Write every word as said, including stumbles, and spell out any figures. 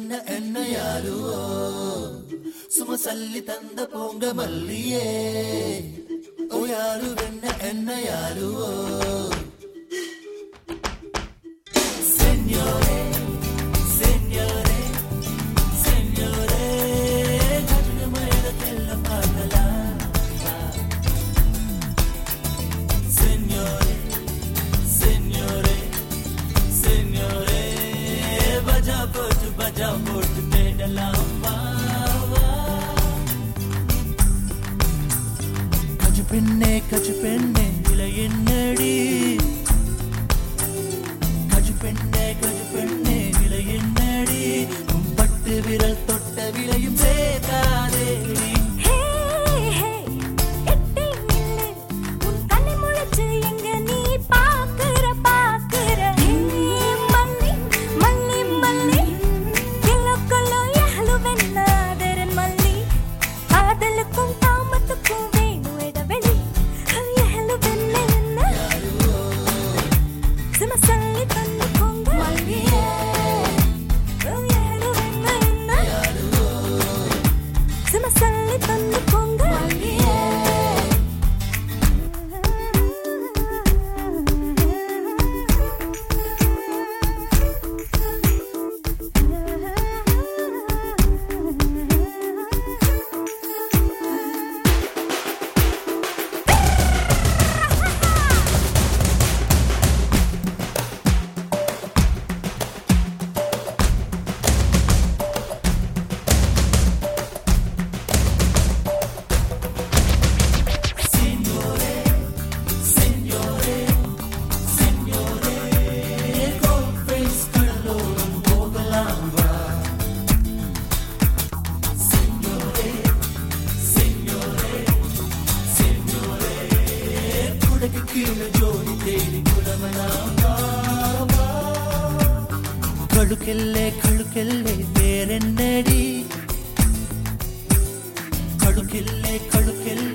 வெண்ண என்ன யாருவோ சும சல்லி தந்த போங்க மல்லியே ஓ யாரு வெண்ண என்ன யாருவோ Signore, signore, signore, gonna mera kella parla. Signore, signore, signore, baja pot, baja pot, pedalamba. Kaju penne, kaju penne, ila ennadi. பெண்ணே கஜு பெண்ணே விலை என்னடி உன் பட்டு விரல் தொட்ட விலையும் சேர்க்காதே கழுக்கெல்லே கழுக்கெல்லே வேறென்னடி கழுக்கெல்லே கழுக்கெல்லே